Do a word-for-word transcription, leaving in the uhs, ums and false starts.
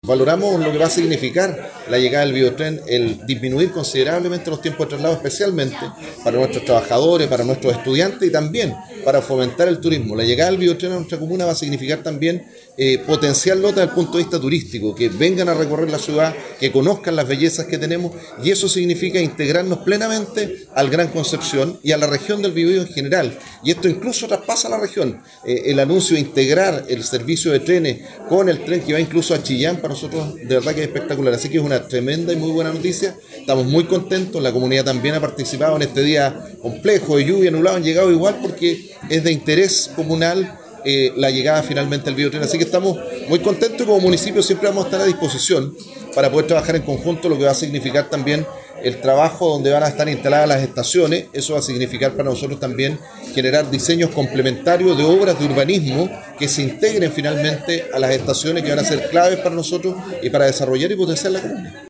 Valoramos lo que va a significar la llegada del biotren, el disminuir considerablemente los tiempos de traslado, especialmente para nuestros trabajadores, para nuestros estudiantes y también para fomentar el turismo. La llegada del biotren a nuestra comuna va a significar también eh, potenciarlo desde el punto de vista turístico, que vengan a recorrer la ciudad, que conozcan las bellezas que tenemos, y eso significa integrarnos plenamente al Gran Concepción y a la región del Biobío en general. Y esto incluso traspasa la región. Eh, el anuncio de integrar el servicio de trenes con el tren que va incluso a Chillán, para nosotros de verdad que es espectacular, así que es una tremenda y muy buena noticia. Estamos muy contentos, la comunidad también ha participado en este día complejo de lluvia, nublado, han llegado igual porque es de interés comunal eh, la llegada finalmente del biotren, así que estamos muy contentos y como municipio siempre vamos a estar a disposición para poder trabajar en conjunto, lo que va a significar también el trabajo donde van a estar instaladas las estaciones. Eso va a significar para nosotros también generar diseños complementarios de obras de urbanismo que se integren finalmente a las estaciones, que van a ser claves para nosotros y para desarrollar y potenciar la comuna.